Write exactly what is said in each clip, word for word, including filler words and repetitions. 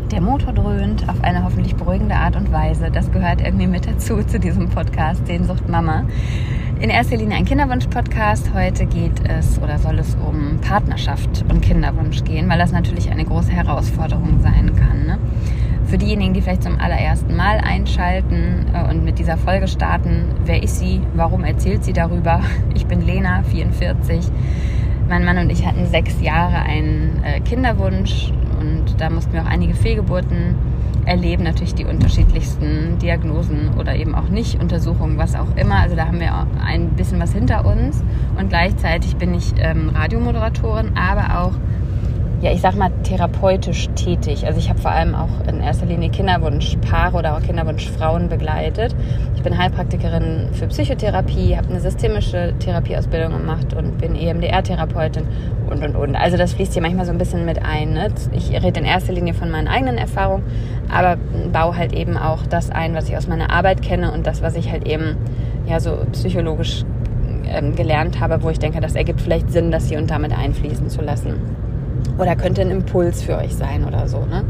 Der Motor dröhnt auf eine hoffentlich beruhigende Art und Weise. Das gehört irgendwie mit dazu, zu diesem Podcast Sehnsucht Mama. In erster Linie ein Kinderwunsch-Podcast. Heute geht es oder soll es um Partnerschaft und Kinderwunsch gehen, weil das natürlich eine große Herausforderung sein kann. Ne? Für diejenigen, die vielleicht zum allerersten Mal einschalten und mit dieser Folge starten, wer ist sie, warum erzählt sie darüber? Ich bin Lena, vierundvierzig. Mein Mann und ich hatten sechs Jahre einen Kinderwunsch und da mussten wir auch einige Fehlgeburten erleben, natürlich die unterschiedlichsten Diagnosen oder eben auch nicht, Untersuchungen, was auch immer. Also da haben wir auch ein bisschen was hinter uns und gleichzeitig bin ich ähm, Radiomoderatorin, aber auch, ja, ich sag mal, therapeutisch tätig. Also ich habe vor allem auch in erster Linie Kinderwunschpaare oder auch Kinderwunschfrauen begleitet. Ich bin Heilpraktikerin für Psychotherapie, habe eine systemische Therapieausbildung gemacht und bin E M D R-Therapeutin und, und, und. Also das fließt hier manchmal so ein bisschen mit ein. Ne? Ich rede in erster Linie von meinen eigenen Erfahrungen, aber baue halt eben auch das ein, was ich aus meiner Arbeit kenne und das, was ich halt eben ja so psychologisch ähm, gelernt habe, wo ich denke, das ergibt vielleicht Sinn, das hier und damit einfließen zu lassen. Oder könnte ein Impuls für euch sein oder so, ne?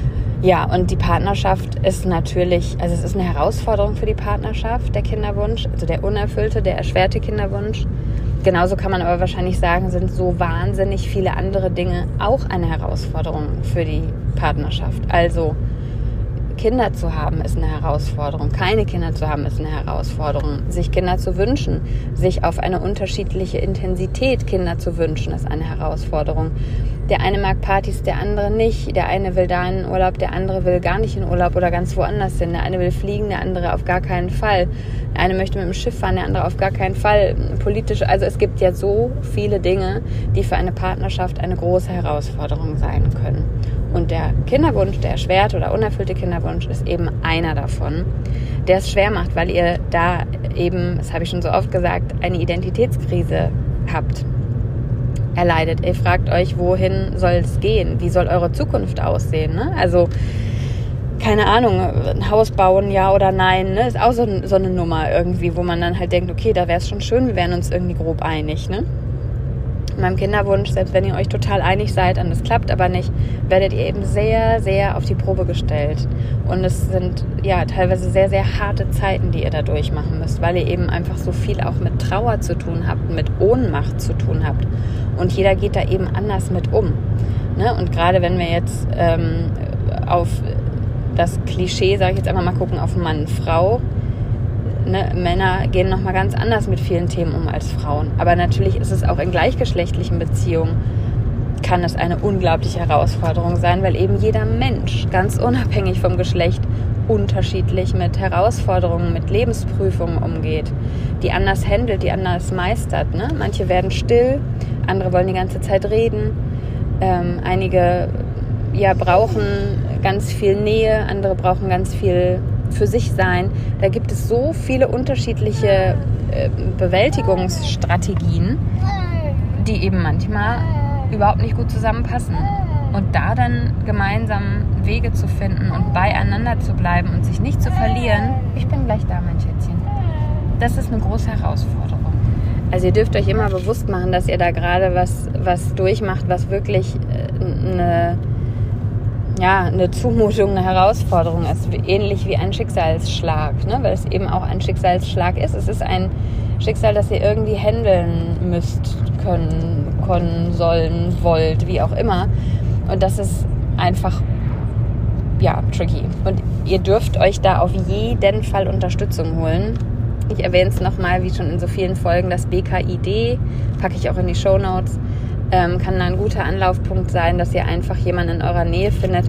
Ja, und die Partnerschaft ist natürlich, also es ist eine Herausforderung für die Partnerschaft, der Kinderwunsch, also der unerfüllte, der erschwerte Kinderwunsch. Genauso kann man aber wahrscheinlich sagen, sind so wahnsinnig viele andere Dinge auch eine Herausforderung für die Partnerschaft. Also Kinder zu haben ist eine Herausforderung, keine Kinder zu haben ist eine Herausforderung, sich Kinder zu wünschen, sich auf eine unterschiedliche Intensität Kinder zu wünschen, ist eine Herausforderung. Der eine mag Partys, der andere nicht, der eine will da in Urlaub, der andere will gar nicht in Urlaub oder ganz woanders hin, der eine will fliegen, der andere auf gar keinen Fall, der eine möchte mit dem Schiff fahren, der andere auf gar keinen Fall, politisch, also es gibt ja so viele Dinge, die für eine Partnerschaft eine große Herausforderung sein können. Und der Kinderwunsch, der erschwerte oder unerfüllte Kinderwunsch, ist eben einer davon, der es schwer macht, weil ihr da eben, das habe ich schon so oft gesagt, eine Identitätskrise habt, erleidet. Ihr fragt euch, wohin soll es gehen? Wie soll eure Zukunft aussehen? Ne? Also, keine Ahnung, ein Haus bauen, ja oder nein, ne? Ist auch so, so eine Nummer irgendwie, wo man dann halt denkt, okay, da wäre es schon schön, wir wären uns irgendwie grob einig, ne? Beim Kinderwunsch, selbst wenn ihr euch total einig seid und es klappt aber nicht, werdet ihr eben sehr, sehr auf die Probe gestellt. Und es sind ja teilweise sehr, sehr harte Zeiten, die ihr da durchmachen müsst, weil ihr eben einfach so viel auch mit Trauer zu tun habt, mit Ohnmacht zu tun habt. Und jeder geht da eben anders mit um. Ne? Und gerade wenn wir jetzt ähm, auf das Klischee, sage ich jetzt einfach mal, gucken, auf Mann, Frau, Ne, Männer gehen nochmal ganz anders mit vielen Themen um als Frauen. Aber natürlich ist es auch in gleichgeschlechtlichen Beziehungen, kann es eine unglaubliche Herausforderung sein, weil eben jeder Mensch, ganz unabhängig vom Geschlecht, unterschiedlich mit Herausforderungen, mit Lebensprüfungen umgeht, die anders handelt, die anders meistert. Ne? Manche werden still, andere wollen die ganze Zeit reden, ähm, einige ja, brauchen ganz viel Nähe, andere brauchen ganz viel für sich sein. Da gibt es so viele unterschiedliche äh, Bewältigungsstrategien, die eben manchmal überhaupt nicht gut zusammenpassen. Und da dann gemeinsam Wege zu finden und beieinander zu bleiben und sich nicht zu verlieren, ich bin gleich da, mein Schätzchen. Das ist eine große Herausforderung. Also ihr dürft euch immer bewusst machen, dass ihr da gerade was, was durchmacht, was wirklich äh, eine ja, eine Zumutung, eine Herausforderung ist, ähnlich wie ein Schicksalsschlag, ne? Weil es eben auch ein Schicksalsschlag ist. Es ist ein Schicksal, das ihr irgendwie handeln müsst, können, können, sollen, wollt, wie auch immer. Und das ist einfach, ja, tricky. Und ihr dürft euch da auf jeden Fall Unterstützung holen. Ich erwähne es nochmal, wie schon in so vielen Folgen, das B K I D, packe ich auch in die Shownotes. Ähm, kann da ein guter Anlaufpunkt sein, dass ihr einfach jemanden in eurer Nähe findet,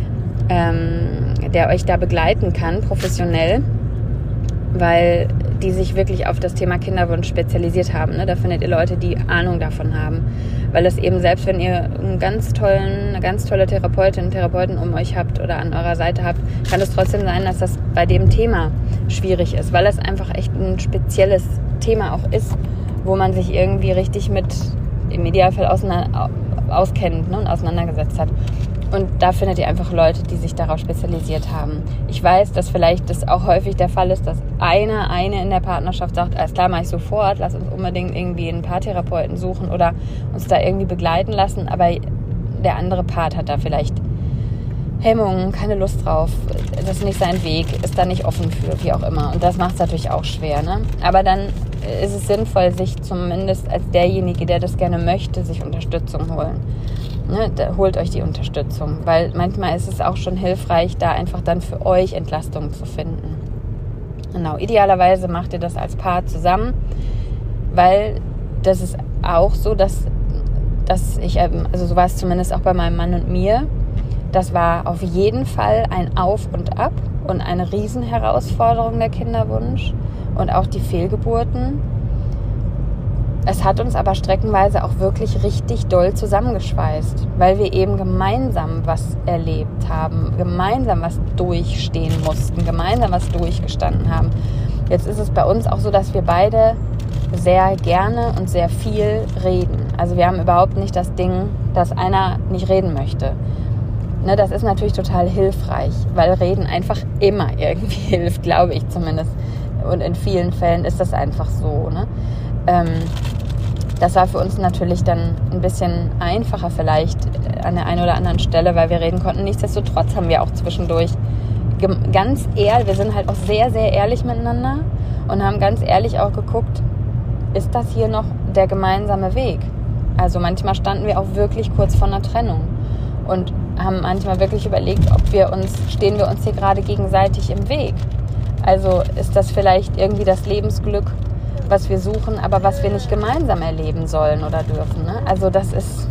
ähm, der euch da begleiten kann, professionell, weil die sich wirklich auf das Thema Kinderwunsch spezialisiert haben. Ne? Da findet ihr Leute, die Ahnung davon haben, weil es eben, selbst wenn ihr einen ganz tollen, eine ganz tolle Therapeutin, Therapeuten um euch habt oder an eurer Seite habt, kann es trotzdem sein, dass das bei dem Thema schwierig ist, weil es einfach echt ein spezielles Thema auch ist, wo man sich irgendwie richtig mit im Idealfall auseinander, auskennt, ne, und auseinandergesetzt hat. Und da findet ihr einfach Leute, die sich darauf spezialisiert haben. Ich weiß, dass vielleicht das auch häufig der Fall ist, dass einer, eine in der Partnerschaft sagt, alles klar, mach ich sofort, lass uns unbedingt irgendwie einen Paartherapeuten suchen oder uns da irgendwie begleiten lassen. Aber der andere Part hat da vielleicht Hemmungen, keine Lust drauf, das ist nicht sein Weg, ist da nicht offen für, wie auch immer. Und das macht es natürlich auch schwer. Ne? Aber dann ist es sinnvoll, sich zumindest als derjenige, der das gerne möchte, sich Unterstützung holen. Ne? Da holt euch die Unterstützung, weil manchmal ist es auch schon hilfreich, da einfach dann für euch Entlastung zu finden. Genau, idealerweise macht ihr das als Paar zusammen, weil das ist auch so, dass, dass ich, also so war es zumindest auch bei meinem Mann und mir, das war auf jeden Fall ein Auf und Ab und eine Riesenherausforderung, der Kinderwunsch und auch die Fehlgeburten. Es hat uns aber streckenweise auch wirklich richtig doll zusammengeschweißt, weil wir eben gemeinsam was erlebt haben, gemeinsam was durchstehen mussten, gemeinsam was durchgestanden haben. Jetzt ist es bei uns auch so, dass wir beide sehr gerne und sehr viel reden. Also wir haben überhaupt nicht das Ding, dass einer nicht reden möchte. Ne, das ist natürlich total hilfreich, weil Reden einfach immer irgendwie hilft, glaube ich zumindest. Und in vielen Fällen ist das einfach so. Ne? Ähm, das war für uns natürlich dann ein bisschen einfacher vielleicht an der einen oder anderen Stelle, weil wir reden konnten. Nichtsdestotrotz haben wir auch zwischendurch ganz ehrlich, wir sind halt auch sehr, sehr ehrlich miteinander und haben ganz ehrlich auch geguckt, ist das hier noch der gemeinsame Weg? Also manchmal standen wir auch wirklich kurz vor einer Trennung und haben manchmal wirklich überlegt, ob wir uns, stehen wir uns hier gerade gegenseitig im Weg. Also ist das vielleicht irgendwie das Lebensglück, was wir suchen, aber was wir nicht gemeinsam erleben sollen oder dürfen. Ne? Also das ist,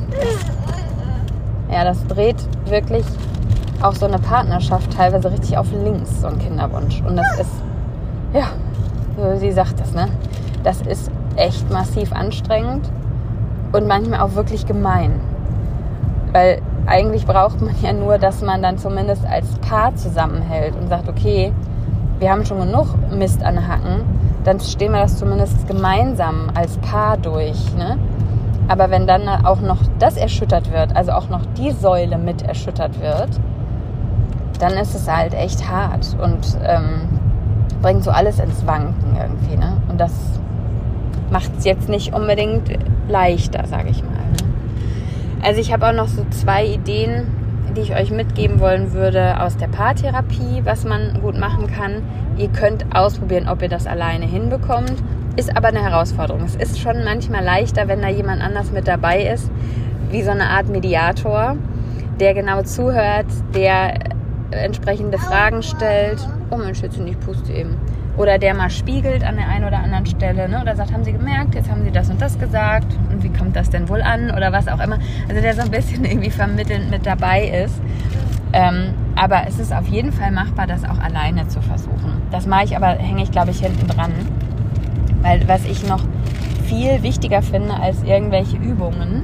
das, ja, das dreht wirklich auch so eine Partnerschaft teilweise richtig auf links, so ein Kinderwunsch. Und das ist, ja, sie sagt das, ne? Das ist echt massiv anstrengend und manchmal auch wirklich gemein. Weil eigentlich braucht man ja nur, dass man dann zumindest als Paar zusammenhält und sagt, okay, wir haben schon genug Mist an Hacken, dann stehen wir das zumindest gemeinsam als Paar durch. Ne? Aber wenn dann auch noch das erschüttert wird, also auch noch die Säule mit erschüttert wird, dann ist es halt echt hart und ähm, bringt so alles ins Wanken irgendwie. Ne? Und das macht es jetzt nicht unbedingt leichter, sage ich mal. Ne? Also ich habe auch noch so zwei Ideen, die ich euch mitgeben wollen würde aus der Paartherapie, was man gut machen kann. Ihr könnt ausprobieren, ob ihr das alleine hinbekommt. Ist aber eine Herausforderung. Es ist schon manchmal leichter, wenn da jemand anders mit dabei ist, wie so eine Art Mediator, der genau zuhört, der entsprechende Fragen stellt. Oh mein Schätzchen, ich puste eben. Oder der mal spiegelt an der einen oder anderen Stelle, ne? Oder sagt, haben Sie gemerkt, jetzt haben Sie das und das gesagt und wie kommt das denn wohl an oder was auch immer. Also der so ein bisschen irgendwie vermittelnd mit dabei ist. Ähm, aber es ist auf jeden Fall machbar, das auch alleine zu versuchen. Das mache ich aber, hänge ich glaube ich hinten dran. Weil was ich noch viel wichtiger finde als irgendwelche Übungen,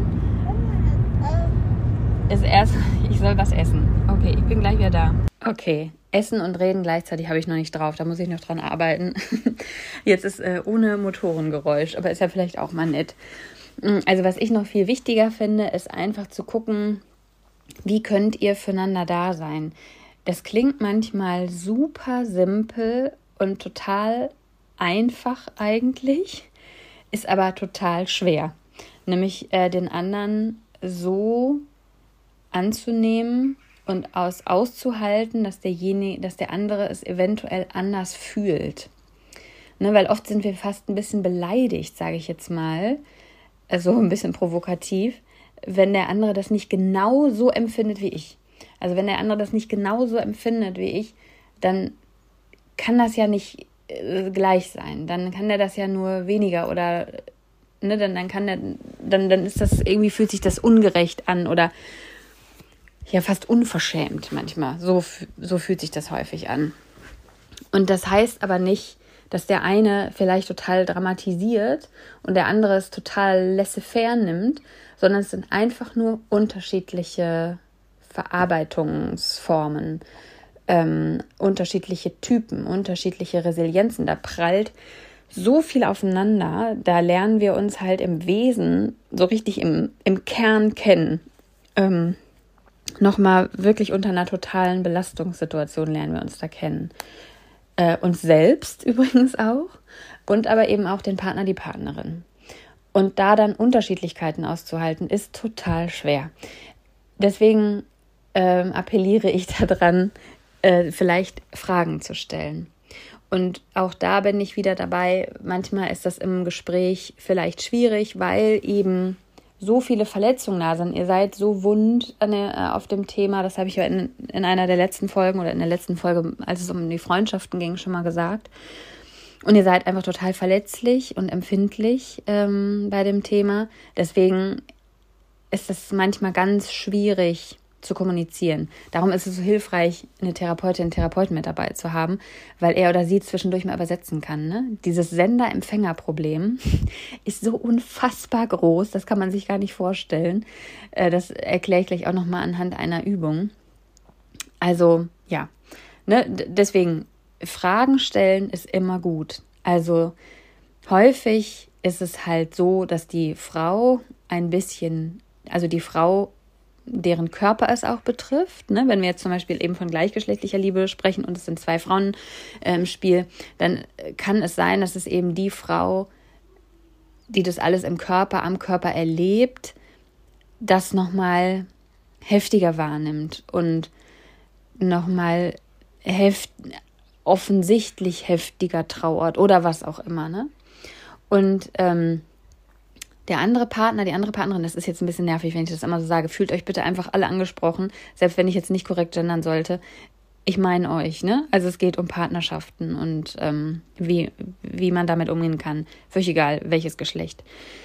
ist erst, ich soll was essen. Okay, ich bin gleich wieder da. Okay, Essen und Reden gleichzeitig habe ich noch nicht drauf. Da muss ich noch dran arbeiten. Jetzt ist äh, ohne Motorengeräusch, aber ist ja vielleicht auch mal nett. Also was ich noch viel wichtiger finde, ist einfach zu gucken, wie könnt ihr füreinander da sein. Das klingt manchmal super simpel und total einfach eigentlich, ist aber total schwer. Nämlich äh, den anderen so anzunehmen und aus, auszuhalten, dass derjenige, dass der andere es eventuell anders fühlt. Ne, weil oft sind wir fast ein bisschen beleidigt, sage ich jetzt mal, also ein bisschen provokativ, wenn der andere das nicht genau so empfindet wie ich. Also wenn der andere das nicht genau so empfindet wie ich, dann kann das ja nicht äh, gleich sein. Dann kann der das ja nur weniger oder ne, dann, dann kann der, dann, dann ist das irgendwie, fühlt sich das ungerecht an oder ja fast unverschämt manchmal. So, so fühlt sich das häufig an. Und das heißt aber nicht, dass der eine vielleicht total dramatisiert und der andere es total laissez-faire nimmt, sondern es sind einfach nur unterschiedliche Verarbeitungsformen, ähm, unterschiedliche Typen, unterschiedliche Resilienzen. Da prallt so viel aufeinander, da lernen wir uns halt im Wesen so richtig im, im Kern kennen. Ähm, Nochmal wirklich unter einer totalen Belastungssituation lernen wir uns da kennen. Äh, uns selbst übrigens auch und aber eben auch den Partner, die Partnerin. Und da dann Unterschiedlichkeiten auszuhalten, ist total schwer. Deswegen ähm, appelliere ich daran, äh, vielleicht Fragen zu stellen. Und auch da bin ich wieder dabei, manchmal ist das im Gespräch vielleicht schwierig, weil eben so viele Verletzungen da sind. Ihr seid so wund an der, auf dem Thema, das habe ich ja in, in einer der letzten Folgen oder in der letzten Folge, als es um die Freundschaften ging, schon mal gesagt. Und ihr seid einfach total verletzlich und empfindlich ähm, bei dem Thema. Deswegen ist es manchmal ganz schwierig zu kommunizieren. Darum ist es so hilfreich, eine Therapeutin, einen Therapeuten mit dabei zu haben, weil er oder sie zwischendurch mal übersetzen kann. Ne? Dieses Sender-Empfänger-Problem ist so unfassbar groß, das kann man sich gar nicht vorstellen. Das erkläre ich gleich auch nochmal anhand einer Übung. Also, ja, ne? Deswegen, Fragen stellen ist immer gut. Also, häufig ist es halt so, dass die Frau ein bisschen, also die Frau, deren Körper es auch betrifft, ne? Wenn wir jetzt zum Beispiel eben von gleichgeschlechtlicher Liebe sprechen und es sind zwei Frauen äh, im Spiel, dann kann es sein, dass es eben die Frau, die das alles im Körper, am Körper erlebt, das nochmal heftiger wahrnimmt und nochmal heft, offensichtlich heftiger trauert oder was auch immer, ne? Und ähm, der andere Partner, die andere Partnerin, das ist jetzt ein bisschen nervig, wenn ich das immer so sage, fühlt euch bitte einfach alle angesprochen, selbst wenn ich jetzt nicht korrekt gendern sollte. Ich meine euch, ne? Also es geht um Partnerschaften und ähm, wie, wie man damit umgehen kann. Völlig egal, welches Geschlecht.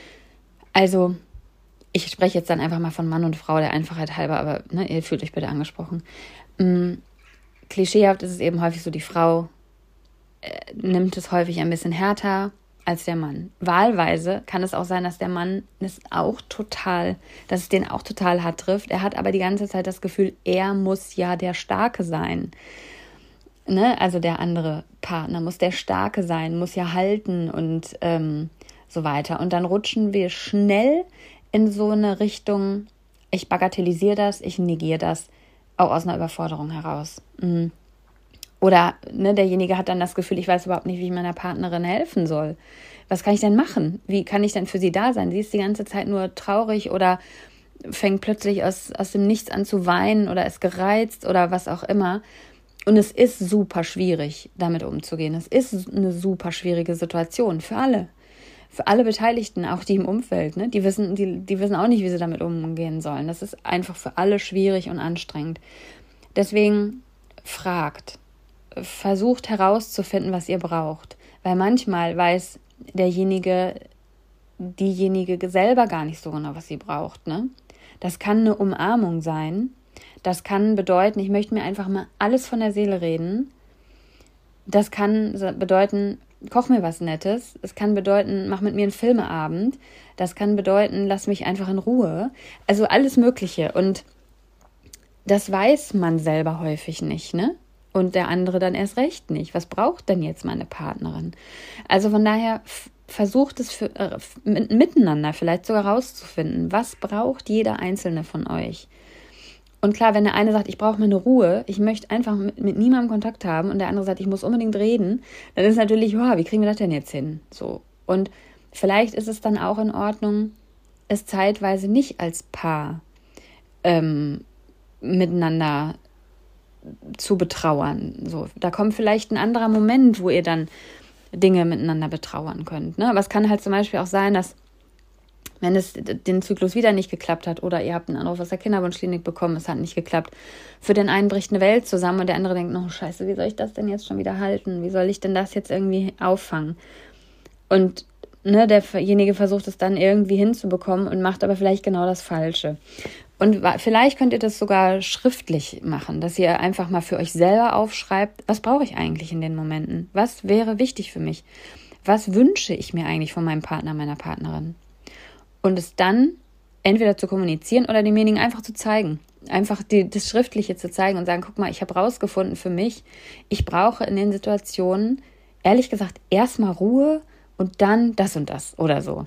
Also, ich spreche jetzt dann einfach mal von Mann und Frau, der Einfachheit halber, aber ne, ihr fühlt euch bitte angesprochen. Ähm, klischeehaft ist es eben häufig so, die Frau äh, nimmt es häufig ein bisschen härter als der Mann. Wahlweise kann es auch sein, dass der Mann es auch total, dass es den auch total hart trifft. Er hat aber die ganze Zeit das Gefühl, er muss ja der Starke sein. Ne? Also der andere Partner muss der Starke sein, muss ja halten und ähm, so weiter. Und dann rutschen wir schnell in so eine Richtung, ich bagatellisiere das, ich negiere das, auch aus einer Überforderung heraus. Mhm. Oder ne, derjenige hat dann das Gefühl, ich weiß überhaupt nicht, wie ich meiner Partnerin helfen soll. Was kann ich denn machen? Wie kann ich denn für sie da sein? Sie ist die ganze Zeit nur traurig oder fängt plötzlich aus, aus dem Nichts an zu weinen oder ist gereizt oder was auch immer. Und es ist super schwierig, damit umzugehen. Es ist eine super schwierige Situation für alle. Für alle Beteiligten, auch die im Umfeld. Ne? Die wissen, die, die wissen auch nicht, wie sie damit umgehen sollen. Das ist einfach für alle schwierig und anstrengend. Deswegen fragt. Versucht herauszufinden, was ihr braucht. Weil manchmal weiß derjenige, diejenige selber gar nicht so genau, was sie braucht. Ne? Das kann eine Umarmung sein. Das kann bedeuten, ich möchte mir einfach mal alles von der Seele reden. Das kann bedeuten, koch mir was Nettes. Es kann bedeuten, mach mit mir einen Filmeabend. Das kann bedeuten, lass mich einfach in Ruhe. Also alles Mögliche. Und das weiß man selber häufig nicht, ne? Und der andere dann erst recht nicht. Was braucht denn jetzt meine Partnerin? Also von daher f- versucht es für, äh, mit, miteinander vielleicht sogar rauszufinden, was braucht jeder Einzelne von euch? Und klar, wenn der eine sagt, ich brauche meine Ruhe, ich möchte einfach mit, mit niemandem Kontakt haben und der andere sagt, ich muss unbedingt reden, dann ist natürlich, wow, wie kriegen wir das denn jetzt hin? So. Und vielleicht ist es dann auch in Ordnung, es zeitweise nicht als Paar ähm, miteinander zu betrauern. So, da kommt vielleicht ein anderer Moment, wo ihr dann Dinge miteinander betrauern könnt. Ne? Aber es kann halt zum Beispiel auch sein, dass wenn es den Zyklus wieder nicht geklappt hat oder ihr habt einen Anruf aus der Kinderwunschklinik bekommen, es hat nicht geklappt, für den einen bricht eine Welt zusammen und der andere denkt, oh scheiße, wie soll ich das denn jetzt schon wieder halten? Wie soll ich denn das jetzt irgendwie auffangen? Und ne, derjenige versucht es dann irgendwie hinzubekommen und macht aber vielleicht genau das Falsche. Und vielleicht könnt ihr das sogar schriftlich machen, dass ihr einfach mal für euch selber aufschreibt, was brauche ich eigentlich in den Momenten? Was wäre wichtig für mich? Was wünsche ich mir eigentlich von meinem Partner, meiner Partnerin? Und es dann entweder zu kommunizieren oder demjenigen einfach zu zeigen. Einfach die, das Schriftliche zu zeigen und sagen, guck mal, ich habe rausgefunden für mich, ich brauche in den Situationen, ehrlich gesagt, erstmal Ruhe und dann das und das oder so.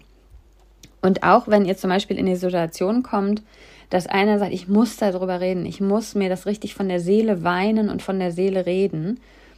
Und auch wenn ihr zum Beispiel in die Situation kommt, dass einer sagt, ich muss darüber reden, ich muss mir das richtig von der Seele weinen und von der Seele reden,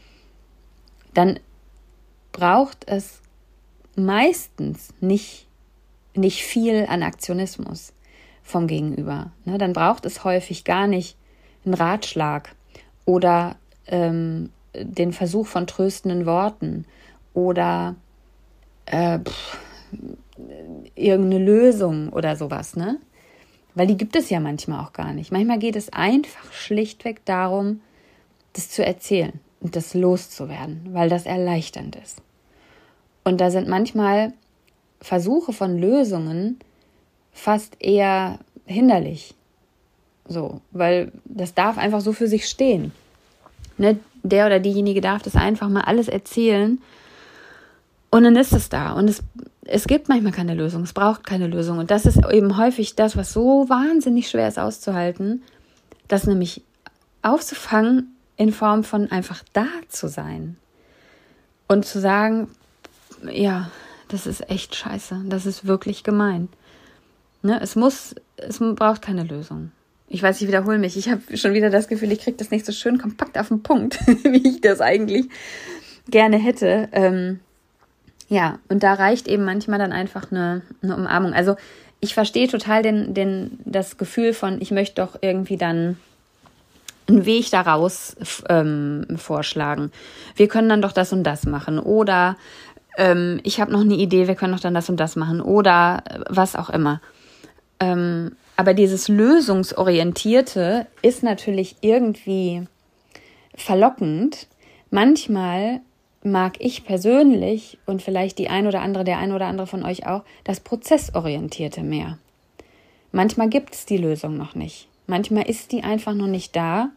dann braucht es meistens nicht, nicht viel an Aktionismus vom Gegenüber. Ne? Dann braucht es häufig gar nicht einen Ratschlag oder ähm, den Versuch von tröstenden Worten oder äh, pff, irgendeine Lösung oder sowas, ne? Weil die gibt es ja manchmal auch gar nicht. Manchmal geht es einfach schlichtweg darum, das zu erzählen und das loszuwerden, weil das erleichternd ist. Und da sind manchmal Versuche von Lösungen fast eher hinderlich. So, weil das darf einfach so für sich stehen. Ne? Der oder diejenige darf das einfach mal alles erzählen und dann ist es da. Und es, es gibt manchmal keine Lösung, es braucht keine Lösung. Und das ist eben häufig das, was so wahnsinnig schwer ist auszuhalten, das nämlich aufzufangen in Form von einfach da zu sein. Und zu sagen, ja, das ist echt scheiße, das ist wirklich gemein. Ne? Es muss, es braucht keine Lösung. Ich weiß, ich wiederhole mich. Ich habe schon wieder das Gefühl, ich kriege das nicht so schön kompakt auf den Punkt, wie ich das eigentlich gerne hätte. Ähm, ja, und da reicht eben manchmal dann einfach eine, eine Umarmung. Also ich verstehe total den, den, das Gefühl von, ich möchte doch irgendwie dann einen Weg daraus ähm, vorschlagen. Wir können dann doch das und das machen. Oder ähm, ich habe noch eine Idee, wir können doch dann das und das machen. Oder was auch immer. Ähm, aber dieses Lösungsorientierte ist natürlich irgendwie verlockend. Manchmal mag ich persönlich und vielleicht die ein oder andere, der ein oder andere von euch auch, das Prozessorientierte mehr. Manchmal gibt es die Lösung noch nicht. Manchmal ist die einfach noch nicht da.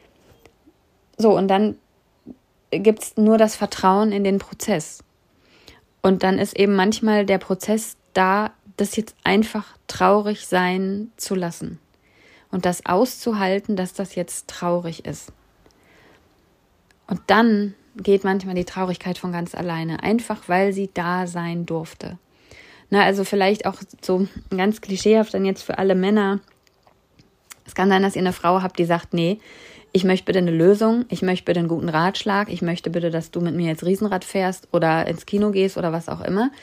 So, und dann gibt es nur das Vertrauen in den Prozess. Und dann ist eben manchmal der Prozess da, das jetzt einfach traurig sein zu lassen. Und das auszuhalten, dass das jetzt traurig ist. Und dann geht manchmal die Traurigkeit von ganz alleine. Einfach, weil sie da sein durfte. Na, also vielleicht auch so ganz klischeehaft dann jetzt für alle Männer. Es kann sein, dass ihr eine Frau habt, die sagt, nee, ich möchte bitte eine Lösung, ich möchte bitte einen guten Ratschlag, ich möchte bitte, dass du mit mir jetzt Riesenrad fährst oder ins Kino gehst oder was auch immer.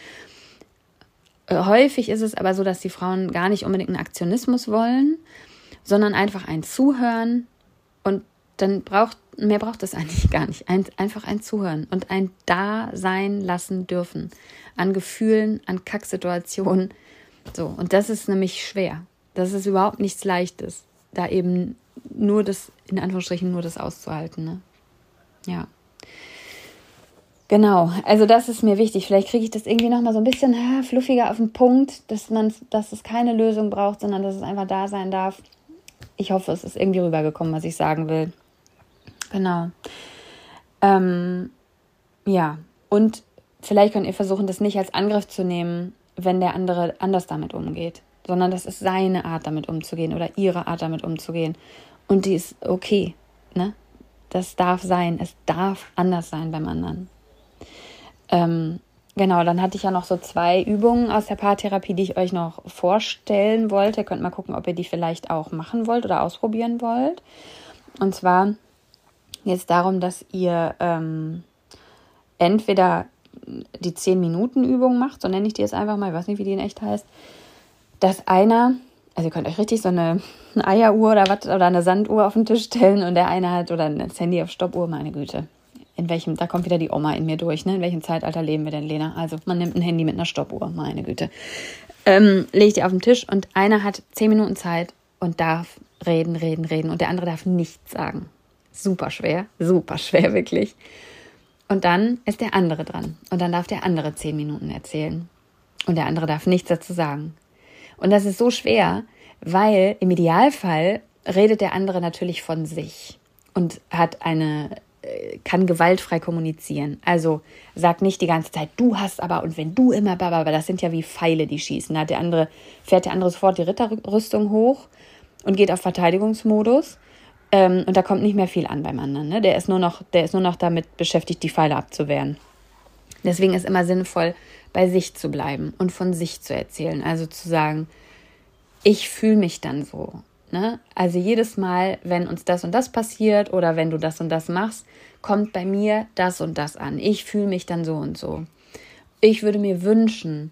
Häufig ist es aber so, dass die Frauen gar nicht unbedingt einen Aktionismus wollen, sondern einfach ein Zuhören und dann braucht, mehr braucht es eigentlich gar nicht. Ein, einfach ein Zuhören und ein Da-Sein lassen dürfen an Gefühlen, an Kacksituationen. So, und das ist nämlich schwer. Das ist überhaupt nichts Leichtes, da eben nur das, in Anführungsstrichen, nur das auszuhalten. Ne? Ja. Genau, also das ist mir wichtig. Vielleicht kriege ich das irgendwie nochmal so ein bisschen ha, fluffiger auf den Punkt, dass man, dass es keine Lösung braucht, sondern dass es einfach da sein darf. Ich hoffe, es ist irgendwie rübergekommen, was ich sagen will. Genau. Ähm, ja, und vielleicht könnt ihr versuchen, das nicht als Angriff zu nehmen, wenn der andere anders damit umgeht, sondern das ist seine Art, damit umzugehen oder ihre Art, damit umzugehen. Und die ist okay, ne? Das darf sein. Es darf anders sein beim anderen. Ähm, genau, dann hatte ich ja noch so zwei Übungen aus der Paartherapie, die ich euch noch vorstellen wollte. Ihr könnt mal gucken, ob ihr die vielleicht auch machen wollt oder ausprobieren wollt. Und zwar geht es darum, dass ihr ähm, entweder die zehn-Minuten-Übung macht, so nenne ich die jetzt einfach mal, ich weiß nicht, wie die in echt heißt, dass einer, also ihr könnt euch richtig so eine, eine Eieruhr oder was oder eine Sanduhr auf den Tisch stellen und der eine hat, oder das Handy auf Stoppuhr, meine Güte. In welchem, da kommt wieder die Oma in mir durch, ne? In welchem Zeitalter leben wir denn, Lena? Also man nimmt ein Handy mit einer Stoppuhr, meine Güte. Ähm, legt die auf den Tisch und einer hat zehn Minuten Zeit und darf reden, reden, reden und der andere darf nichts sagen. Super schwer, super schwer, wirklich. Und dann ist der andere dran und dann darf der andere zehn Minuten erzählen und der andere darf nichts dazu sagen. Und das ist so schwer, weil im Idealfall redet der andere natürlich von sich und hat eine, kann gewaltfrei kommunizieren. Also sagt nicht die ganze Zeit, du hast aber und wenn du immer, aber das sind ja wie Pfeile, die schießen. Da hat der andere, fährt der andere sofort die Ritterrüstung hoch und geht auf Verteidigungsmodus. Ähm, und da kommt nicht mehr viel an beim anderen. Ne? Der ist nur noch, der ist nur noch damit beschäftigt, die Pfeile abzuwehren. Deswegen ist immer sinnvoll, bei sich zu bleiben und von sich zu erzählen. Also zu sagen, ich fühle mich dann so. Ne? Also jedes Mal, wenn uns das und das passiert oder wenn du das und das machst, kommt bei mir das und das an. Ich fühle mich dann so und so. Ich würde mir wünschen,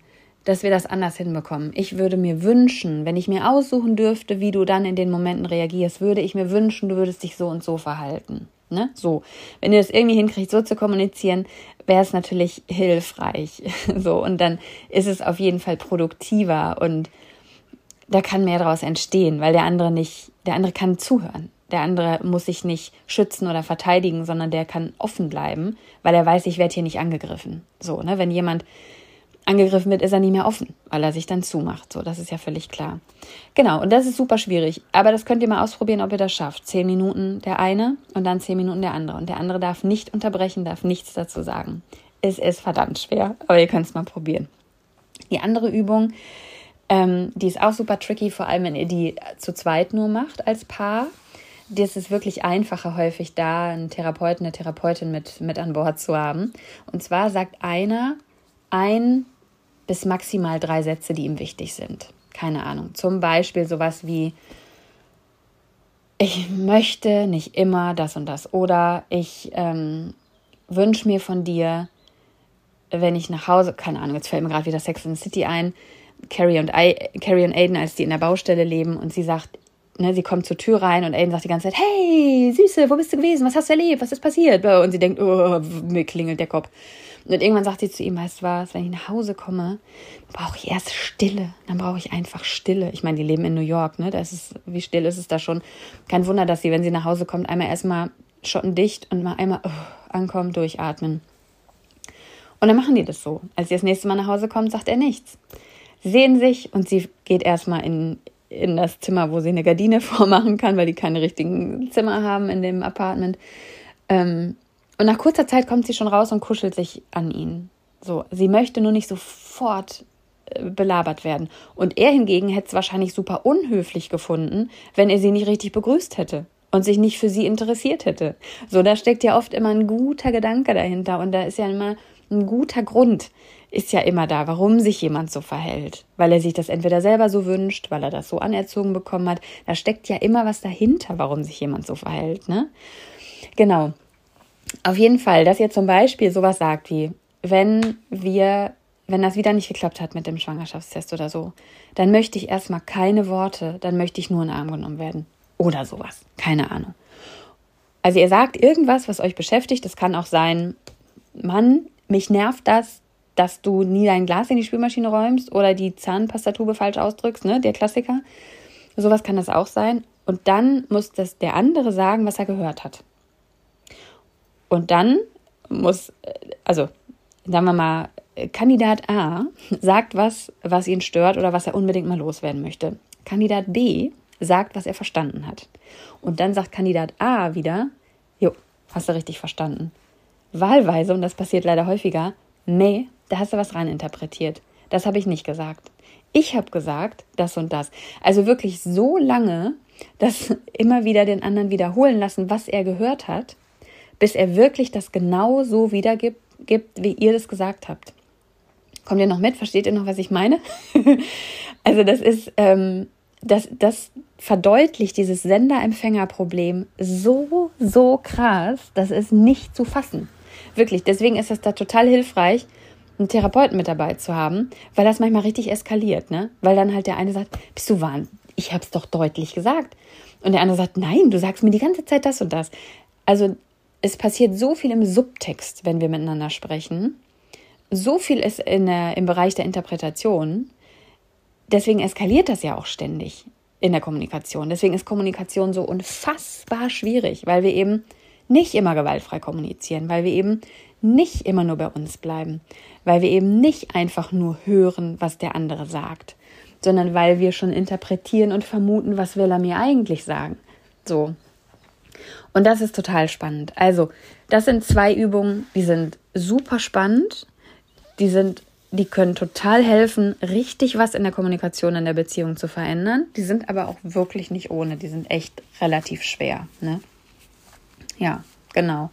dass wir das anders hinbekommen. Ich würde mir wünschen, wenn ich mir aussuchen dürfte, wie du dann in den Momenten reagierst, würde ich mir wünschen, du würdest dich so und so verhalten. Ne? So, wenn ihr das irgendwie hinkriegt, so zu kommunizieren, wäre es natürlich hilfreich. So, und dann ist es auf jeden Fall produktiver und da kann mehr daraus entstehen, weil der andere nicht, der andere kann zuhören. Der andere muss sich nicht schützen oder verteidigen, sondern der kann offen bleiben, weil er weiß, ich werde hier nicht angegriffen. So, ne, wenn jemand angegriffen wird, ist er nicht mehr offen, weil er sich dann zumacht. So, das ist ja völlig klar. Genau, und das ist super schwierig. Aber das könnt ihr mal ausprobieren, ob ihr das schafft. Zehn Minuten der eine und dann zehn Minuten der andere. Und der andere darf nicht unterbrechen, darf nichts dazu sagen. Es ist verdammt schwer, aber ihr könnt es mal probieren. Die andere Übung, ähm, die ist auch super tricky, vor allem wenn ihr die zu zweit nur macht als Paar. Das ist wirklich einfacher, häufig da einen Therapeuten, eine Therapeutin mit, mit an Bord zu haben. Und zwar sagt einer ein bis maximal drei Sätze, die ihm wichtig sind. Keine Ahnung. Zum Beispiel sowas wie: Ich möchte nicht immer das und das. Oder ich ähm, wünsche mir von dir, wenn ich nach Hause, keine Ahnung, jetzt fällt mir gerade wieder Sex and the City ein, Carrie und, I, Carrie und Aiden, als die in der Baustelle leben und sie sagt, ne, sie kommt zur Tür rein und Aiden sagt die ganze Zeit: Hey, Süße, wo bist du gewesen? Was hast du erlebt? Was ist passiert? Und sie denkt, oh, mir klingelt der Kopf. Und irgendwann sagt sie zu ihm: Weißt du was, wenn ich nach Hause komme, brauche ich erst Stille. Dann brauche ich einfach Stille. Ich meine, die leben in New York, ne? Da ist es, wie still ist es da schon? Kein Wunder, dass sie, wenn sie nach Hause kommt, einmal erstmal schottendicht und mal einmal oh, ankommen, durchatmen. Und dann machen die das so. Als sie das nächste Mal nach Hause kommt, sagt er nichts. Sie sehen sich und sie geht erstmal in, in das Zimmer, wo sie eine Gardine vormachen kann, weil die keine richtigen Zimmer haben in dem Apartment. Ähm, und nach kurzer Zeit kommt sie schon raus und kuschelt sich an ihn. So, sie möchte nur nicht sofort äh, belabert werden. Und er hingegen hätte es wahrscheinlich super unhöflich gefunden, wenn er sie nicht richtig begrüßt hätte und sich nicht für sie interessiert hätte. So, da steckt ja oft immer ein guter Gedanke dahinter und da ist ja immer ein guter Grund, ist ja immer da, warum sich jemand so verhält. Weil er sich das entweder selber so wünscht, weil er das so anerzogen bekommen hat. Da steckt ja immer was dahinter, warum sich jemand so verhält, ne? Genau. Auf jeden Fall, dass ihr zum Beispiel sowas sagt wie, wenn wir, wenn das wieder nicht geklappt hat mit dem Schwangerschaftstest oder so, dann möchte ich erstmal keine Worte, dann möchte ich nur in den Arm genommen werden. Oder sowas. Keine Ahnung. Also ihr sagt irgendwas, was euch beschäftigt. Das kann auch sein, Mann, mich nervt das, dass du nie dein Glas in die Spülmaschine räumst oder die Zahnpastatube falsch ausdrückst, ne, der Klassiker. Sowas kann das auch sein. Und dann muss das der andere sagen, was er gehört hat. Und dann muss, also sagen wir mal, Kandidat A sagt was, was ihn stört oder was er unbedingt mal loswerden möchte. Kandidat B sagt, was er verstanden hat. Und dann sagt Kandidat A wieder, jo, hast du richtig verstanden. Wahlweise, und das passiert leider häufiger, nee, da hast du was reininterpretiert. Das habe ich nicht gesagt. Ich habe gesagt, das und das. Also wirklich so lange, dass immer wieder den anderen wiederholen lassen, was er gehört hat, bis er wirklich das genau so wiedergibt, gibt, wie ihr das gesagt habt. Kommt ihr noch mit? Versteht ihr noch, was ich meine? Also das ist, ähm, das, das verdeutlicht dieses Sender-Empfänger-Problem so, so krass, das ist nicht zu fassen. Wirklich, deswegen ist es da total hilfreich, einen Therapeuten mit dabei zu haben, weil das manchmal richtig eskaliert, ne? Weil dann halt der eine sagt, bist du wahnsinnig? Ich habe es doch deutlich gesagt. Und der andere sagt, nein, du sagst mir die ganze Zeit das und das. Also es passiert so viel im Subtext, wenn wir miteinander sprechen. So viel ist in der, im Bereich der Interpretation. Deswegen eskaliert das ja auch ständig in der Kommunikation. Deswegen ist Kommunikation so unfassbar schwierig, weil wir eben nicht immer gewaltfrei kommunizieren, weil wir eben nicht immer nur bei uns bleiben, weil wir eben nicht einfach nur hören, was der andere sagt, sondern weil wir schon interpretieren und vermuten, was will er mir eigentlich sagen. So. Und das ist total spannend. Also, das sind zwei Übungen, die sind super spannend, die sind, die können total helfen, richtig was in der Kommunikation in der Beziehung zu verändern. Die sind aber auch wirklich nicht ohne, die sind echt relativ schwer, ne? Ja, genau.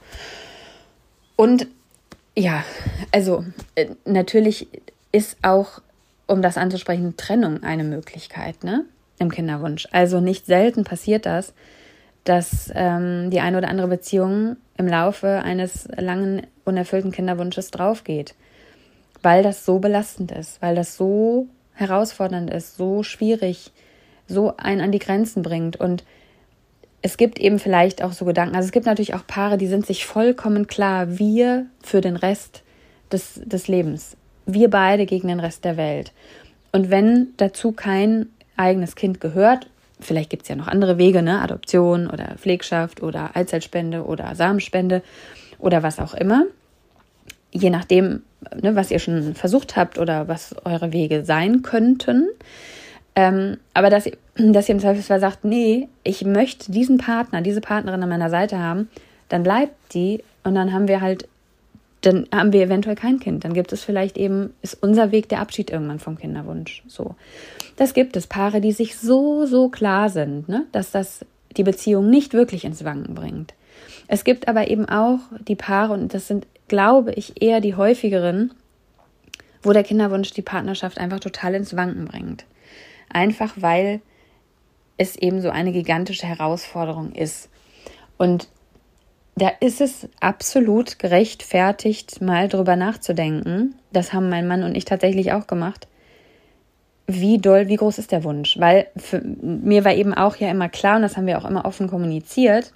Und ja, also äh, natürlich ist auch, um das anzusprechen, Trennung eine Möglichkeit, ne, im Kinderwunsch. Also nicht selten passiert das, dass ähm, die eine oder andere Beziehung im Laufe eines langen, unerfüllten Kinderwunsches draufgeht. weil das so belastend ist, weil das so herausfordernd ist, so schwierig, so einen an die Grenzen bringt. Und es gibt eben vielleicht auch so Gedanken, also es gibt natürlich auch Paare, die sind sich vollkommen klar, wir für den Rest des, des Lebens, wir beide gegen den Rest der Welt. Und wenn dazu kein eigenes Kind gehört, vielleicht gibt es ja noch andere Wege, ne? Adoption oder Pflegschaft oder Eizellspende oder Samenspende oder was auch immer, je nachdem, ne, was ihr schon versucht habt oder was eure Wege sein könnten. Ähm, aber dass, dass ihr im Zweifelsfall sagt, nee, ich möchte diesen Partner, diese Partnerin an meiner Seite haben, dann bleibt die und dann haben wir halt, dann haben wir eventuell kein Kind. Dann gibt es vielleicht eben, ist unser Weg der Abschied irgendwann vom Kinderwunsch. So. Das gibt es. Paare, die sich so, so klar sind, ne, dass das die Beziehung nicht wirklich ins Wanken bringt. Es gibt aber eben auch die Paare, und das sind, glaube ich, eher die häufigeren, wo der Kinderwunsch die Partnerschaft einfach total ins Wanken bringt. Einfach weil es eben so eine gigantische Herausforderung ist. Und da ist es absolut gerechtfertigt, mal drüber nachzudenken. Das haben mein Mann und ich tatsächlich auch gemacht. Wie doll, wie groß ist der Wunsch? Weil für mir war eben auch ja immer klar, und das haben wir auch immer offen kommuniziert,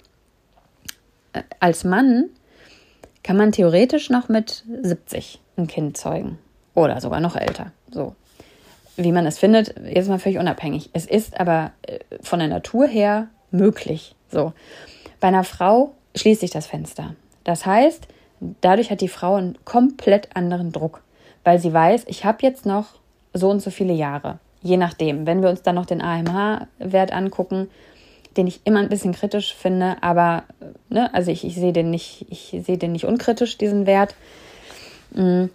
als Mann kann man theoretisch noch mit siebzig ein Kind zeugen. Oder sogar noch älter. So. Wie man es findet, jetzt mal völlig unabhängig. Es ist aber von der Natur her möglich. So. Bei einer Frau schließt sich das Fenster. Das heißt, dadurch hat die Frau einen komplett anderen Druck, weil sie weiß, ich habe jetzt noch so und so viele Jahre. Je nachdem. Wenn wir uns dann noch den A M H-Wert angucken, den ich immer ein bisschen kritisch finde, aber ne, also ich, ich sehe den nicht, ich sehe den nicht unkritisch, diesen Wert. Mhm.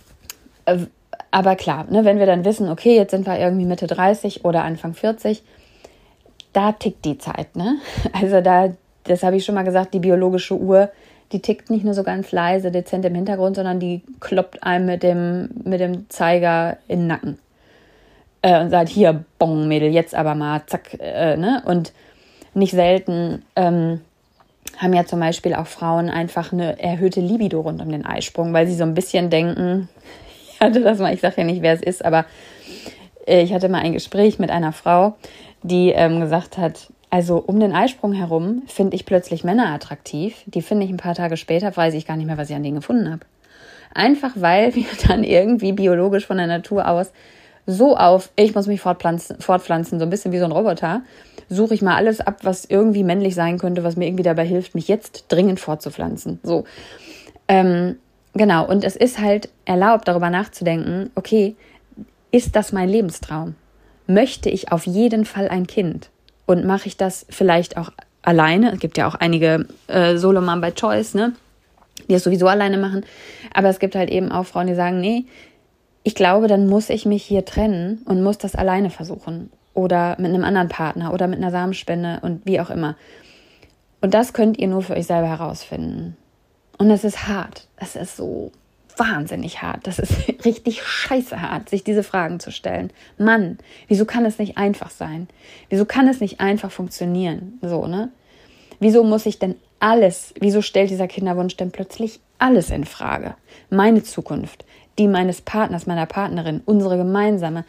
Aber klar, ne, wenn wir dann wissen, okay, jetzt sind wir irgendwie Mitte dreißig oder Anfang vierzig, da tickt die Zeit, ne? Also da, das habe ich schon mal gesagt, die biologische Uhr, die tickt nicht nur so ganz leise, dezent im Hintergrund, sondern die kloppt einem mit dem, mit dem Zeiger in den Nacken. Äh, und sagt, hier, bong, Mädel, jetzt aber mal, zack, äh, ne? Und nicht selten ähm, haben ja zum Beispiel auch Frauen einfach eine erhöhte Libido rund um den Eisprung, weil sie so ein bisschen denken, ich hatte das mal, ich sage ja nicht, wer es ist, aber äh, ich hatte mal ein Gespräch mit einer Frau, die ähm, gesagt hat, also um den Eisprung herum finde ich plötzlich Männer attraktiv, die finde ich ein paar Tage später, weiß ich gar nicht mehr, was ich an denen gefunden habe. Einfach weil wir dann irgendwie biologisch von der Natur aus so auf, ich muss mich fortpflanzen, fortpflanzen, so ein bisschen wie so ein Roboter, suche ich mal alles ab, was irgendwie männlich sein könnte, was mir irgendwie dabei hilft, mich jetzt dringend fortzupflanzen. So, ähm, genau, und es ist halt erlaubt, darüber nachzudenken, okay, ist das mein Lebenstraum? Möchte ich auf jeden Fall ein Kind? Und mache ich das vielleicht auch alleine? Es gibt ja auch einige äh, Solo-Mom by Choice, ne, die es sowieso alleine machen. Aber es gibt halt eben auch Frauen, die sagen, nee, ich glaube, dann muss ich mich hier trennen und muss das alleine versuchen. Oder mit einem anderen Partner oder mit einer Samenspende und wie auch immer. Und das könnt ihr nur für euch selber herausfinden. Und es ist hart. Es ist so wahnsinnig hart. Das ist richtig scheiße hart, sich diese Fragen zu stellen. Mann, wieso kann es nicht einfach sein? Wieso kann es nicht einfach funktionieren? So, ne? Wieso muss ich denn alles, wieso stellt dieser Kinderwunsch denn plötzlich alles in Frage? Meine Zukunft, die meines Partners, meiner Partnerin, unsere gemeinsame,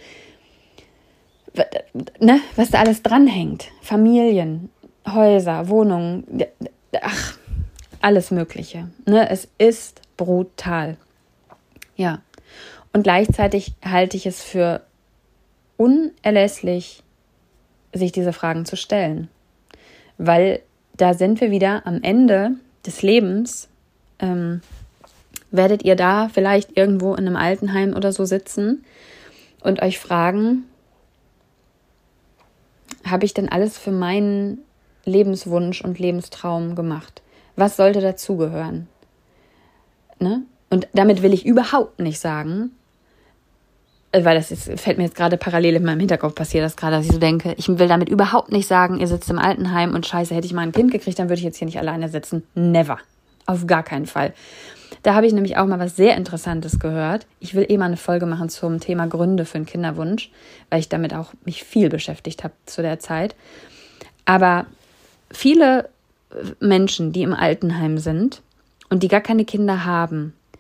ne, was da alles dranhängt. Familien, Häuser, Wohnungen, ach, alles Mögliche. Ne? Es ist brutal. Ja. Und gleichzeitig halte ich es für unerlässlich, sich diese Fragen zu stellen. Weil da sind wir wieder am Ende des Lebens, ähm, werdet ihr da vielleicht irgendwo in einem Altenheim oder so sitzen und euch fragen, habe ich denn alles für meinen Lebenswunsch und Lebenstraum gemacht? Was sollte dazugehören? Ne? Und damit will ich überhaupt nicht sagen, weil das ist, fällt mir jetzt gerade parallel in meinem Hinterkopf passiert, das gerade, dass ich so denke, ich will damit überhaupt nicht sagen, ihr sitzt im Altenheim und scheiße, hätte ich mal ein Kind gekriegt, dann würde ich jetzt hier nicht alleine sitzen. Never. Auf gar keinen Fall. Da habe ich nämlich auch mal was sehr Interessantes gehört. Ich will eh mal eine Folge machen zum Thema Gründe für einen Kinderwunsch, weil ich damit auch mich viel beschäftigt habe zu der Zeit. Aber viele Menschen, die im Altenheim sind und die gar keine Kinder haben,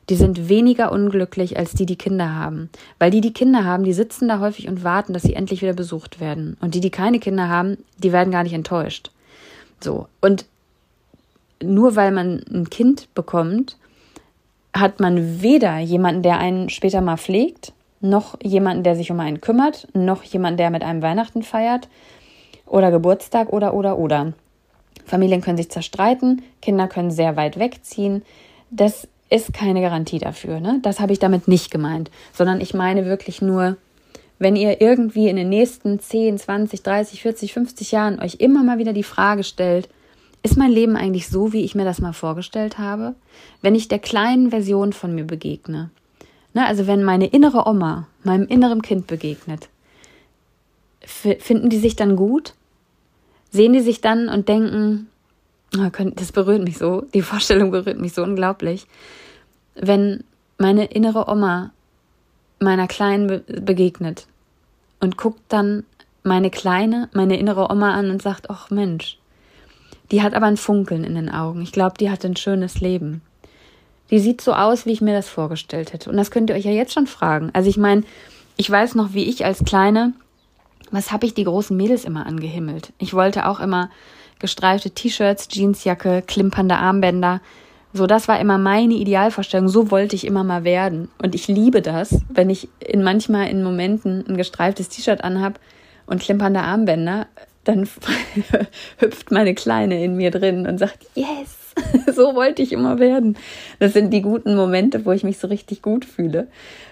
die sind weniger unglücklich als die, die Kinder haben. Weil die, die Kinder haben, die sitzen da häufig und warten, dass sie endlich wieder besucht werden. Und die, die keine Kinder haben, die werden gar nicht enttäuscht. So. Und nur weil man ein Kind bekommt, hat man weder jemanden, der einen später mal pflegt, noch jemanden, der sich um einen kümmert, noch jemanden, der mit einem Weihnachten feiert oder Geburtstag oder, oder, oder. Familien können sich zerstreiten, Kinder können sehr weit wegziehen. Das ist keine Garantie dafür, ne? Das habe ich damit nicht gemeint, sondern ich meine wirklich nur, wenn ihr irgendwie in den nächsten zehn, zwanzig, dreißig, vierzig, fünfzig Jahren euch immer mal wieder die Frage stellt, ist mein Leben eigentlich so, wie ich mir das mal vorgestellt habe? Wenn ich der kleinen Version von mir begegne, ne? Also wenn meine innere Oma meinem inneren Kind begegnet, f- finden die sich dann gut? Sehen die sich dann und denken, das berührt mich so, die Vorstellung berührt mich so unglaublich, wenn meine innere Oma meiner Kleinen be- begegnet und guckt dann meine Kleine, meine innere Oma an und sagt, ach Mensch, die hat aber ein Funkeln in den Augen. Ich glaube, die hat ein schönes Leben. Die sieht so aus, wie ich mir das vorgestellt hätte. Und das könnt ihr euch ja jetzt schon fragen. Also ich meine, ich weiß noch, wie ich als Kleine, was habe ich die großen Mädels immer angehimmelt? Ich wollte auch immer gestreifte T-Shirts, Jeansjacke, klimpernde Armbänder. So, das war immer meine Idealvorstellung. So wollte ich immer mal werden. Und ich liebe das, wenn ich in manchmal in Momenten ein gestreiftes T-Shirt anhab und klimpernde Armbänder, dann hüpft meine Kleine in mir drin und sagt, yes, so wollte ich immer werden. Das sind die guten Momente, wo ich mich so richtig gut fühle.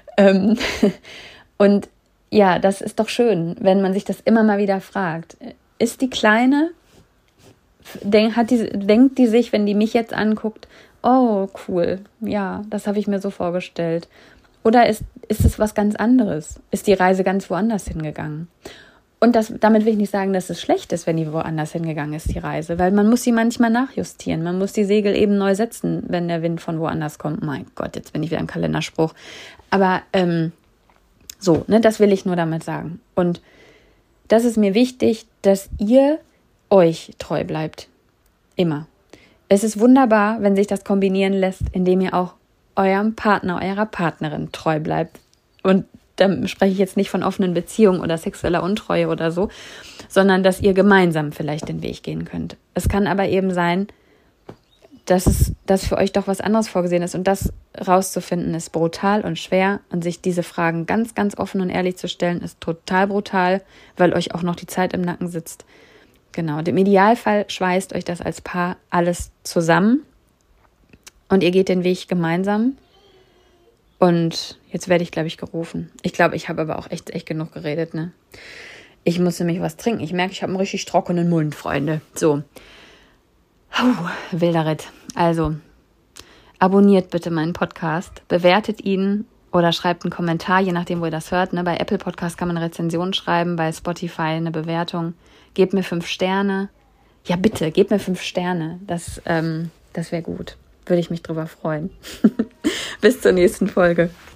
Und ja, das ist doch schön, wenn man sich das immer mal wieder fragt. Ist die Kleine, denk, hat die, denkt die sich, wenn die mich jetzt anguckt, oh, cool, ja, das habe ich mir so vorgestellt. Oder ist, ist es was ganz anderes? Ist die Reise ganz woanders hingegangen? Und das, damit will ich nicht sagen, dass es schlecht ist, wenn die woanders hingegangen ist, die Reise. Weil man muss sie manchmal nachjustieren. Man muss die Segel eben neu setzen, wenn der Wind von woanders kommt. Mein Gott, jetzt bin ich wieder im Kalenderspruch. Aber ähm, so, ne, das will ich nur damit sagen. Und das ist mir wichtig, dass ihr euch treu bleibt. Immer. Es ist wunderbar, wenn sich das kombinieren lässt, indem ihr auch eurem Partner, eurer Partnerin treu bleibt. Und da spreche ich jetzt nicht von offenen Beziehungen oder sexueller Untreue oder so, sondern dass ihr gemeinsam vielleicht den Weg gehen könnt. Es kann aber eben sein, dass es, dass für euch doch was anderes vorgesehen ist. Und das rauszufinden ist brutal und schwer. Und sich diese Fragen ganz, ganz offen und ehrlich zu stellen, ist total brutal, weil euch auch noch die Zeit im Nacken sitzt. Genau. Und im Idealfall schweißt euch das als Paar alles zusammen. Und ihr geht den Weg gemeinsam. Und jetzt werde ich, glaube ich, gerufen. Ich glaube, ich habe aber auch echt, echt genug geredet, ne? Ich muss nämlich was trinken. Ich merke, ich habe einen richtig trockenen Mund, Freunde. So. Puh, wilder Ritt. Also, abonniert bitte meinen Podcast, bewertet ihn oder schreibt einen Kommentar, je nachdem, wo ihr das hört. Ne? Bei Apple Podcast kann man eine Rezension schreiben, bei Spotify eine Bewertung. Gebt mir fünf Sterne. Ja, bitte, gebt mir fünf Sterne. Das, ähm, das wäre gut. Würde ich mich drüber freuen. Bis zur nächsten Folge.